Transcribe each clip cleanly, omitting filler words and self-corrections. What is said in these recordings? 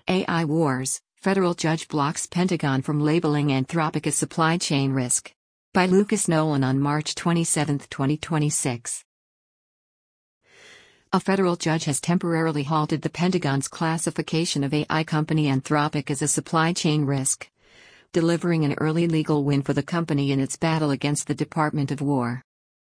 AI Wars, Federal Judge Blocks Pentagon from Labeling Anthropic as Supply Chain Risk. By Lucas Nolan on March 27, 2026. A federal judge has temporarily halted the Pentagon's classification of AI company Anthropic as a supply chain risk, delivering an early legal win for the company in its battle against the Department of War.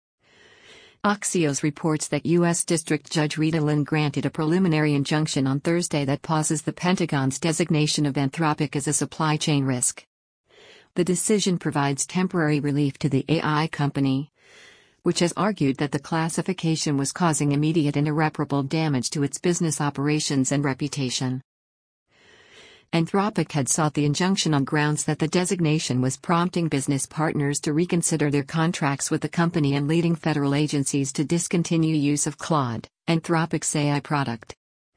Axios reports that U.S. District Judge Rita Lynn granted a preliminary injunction on Thursday that pauses the Pentagon's designation of Anthropic as a supply chain risk. The decision provides temporary relief to the AI company, which has argued that the classification was causing immediate and irreparable damage to its business operations and reputation. Anthropic had sought the injunction on grounds that the designation was prompting business partners to reconsider their contracts with the company and leading federal agencies to discontinue use of Claude, Anthropic's AI product.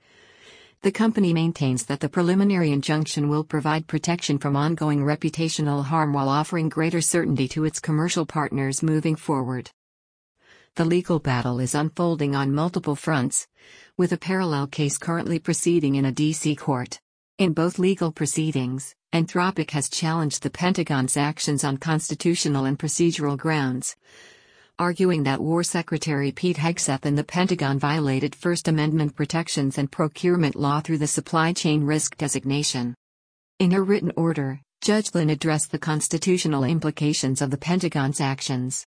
The company maintains that the preliminary injunction will provide protection from ongoing reputational harm while offering greater certainty to its commercial partners moving forward. The legal battle is unfolding on multiple fronts, with a parallel case currently proceeding in a D.C. court. In both legal proceedings, Anthropic has challenged the Pentagon's actions on constitutional and procedural grounds, arguing that War Secretary Pete Hegseth and the Pentagon violated First Amendment protections and procurement law through the supply chain risk designation. In her written order, Judge Lynn addressed the constitutional implications of the Pentagon's actions.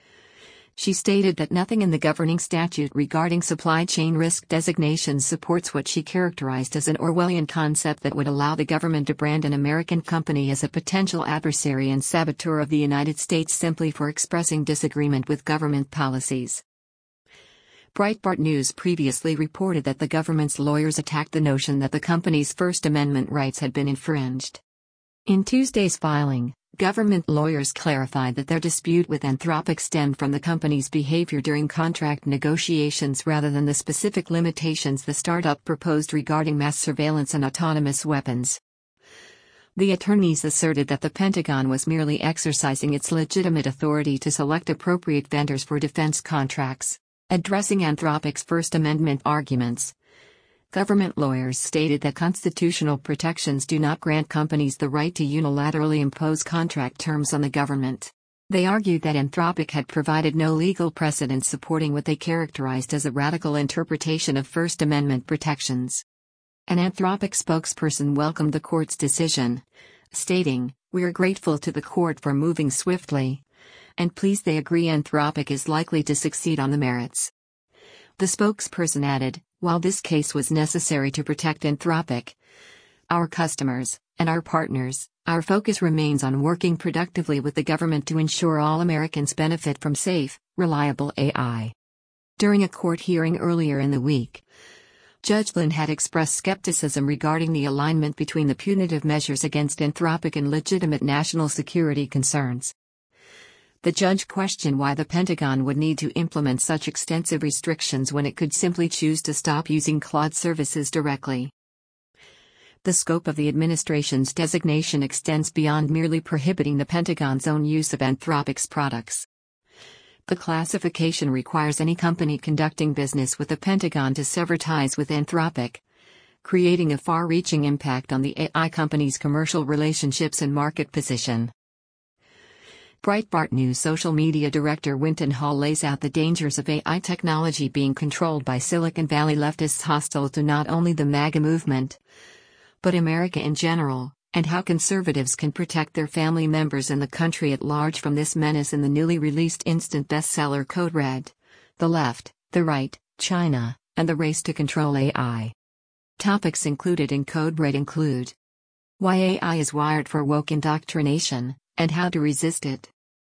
She stated that nothing in the governing statute regarding supply chain risk designations supports what she characterized as an Orwellian concept that would allow the government to brand an American company as a potential adversary and saboteur of the United States simply for expressing disagreement with government policies. Breitbart News previously reported that the government's lawyers attacked the notion that the company's First Amendment rights had been infringed. In Tuesday's filing, government lawyers clarified that their dispute with Anthropic stemmed from the company's behavior during contract negotiations rather than the specific limitations the startup proposed regarding mass surveillance and autonomous weapons. The attorneys asserted that the Pentagon was merely exercising its legitimate authority to select appropriate vendors for defense contracts. Addressing Anthropic's First Amendment arguments, government lawyers stated that constitutional protections do not grant companies the right to unilaterally impose contract terms on the government. They argued that Anthropic had provided no legal precedent supporting what they characterized as a radical interpretation of First Amendment protections. An Anthropic spokesperson welcomed the court's decision, stating, "We are grateful to the court for moving swiftly, and pleased they agree Anthropic is likely to succeed on the merits." The spokesperson added, "While this case was necessary to protect Anthropic, our customers, and our partners, our focus remains on working productively with the government to ensure all Americans benefit from safe, reliable AI." During a court hearing earlier in the week, Judge Lynn had expressed skepticism regarding the alignment between the punitive measures against Anthropic and legitimate national security concerns. The judge questioned why the Pentagon would need to implement such extensive restrictions when it could simply choose to stop using Claude services directly. The scope of the administration's designation extends beyond merely prohibiting the Pentagon's own use of Anthropic's products. The classification requires any company conducting business with the Pentagon to sever ties with Anthropic, creating a far-reaching impact on the AI company's commercial relationships and market position. Breitbart News social media director Winton Hall lays out the dangers of AI technology being controlled by Silicon Valley leftists hostile to not only the MAGA movement, but America in general, and how conservatives can protect their family members and the country at large from this menace in the newly released instant bestseller Code Red: The Left, the Right, China, and the Race to Control AI. Topics included in Code Red include why AI is wired for woke indoctrination, and how to resist it.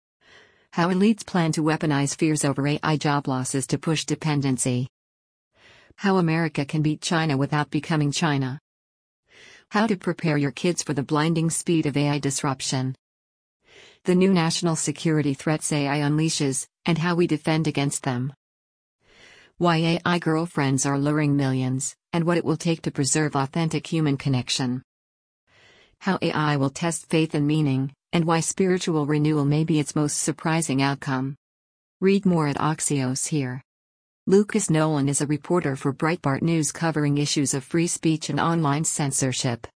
How elites plan to weaponize fears over AI job losses to push dependency. How America can beat China without becoming China. How to prepare your kids for the blinding speed of AI disruption. The new national security threats AI unleashes, and how we defend against them. Why AI girlfriends are luring millions, and what it will take to preserve authentic human connection. How AI will test faith and meaning, and why spiritual renewal may be its most surprising outcome. Read more at Axios here. Lucas Nolan is a reporter for Breitbart News covering issues of free speech and online censorship.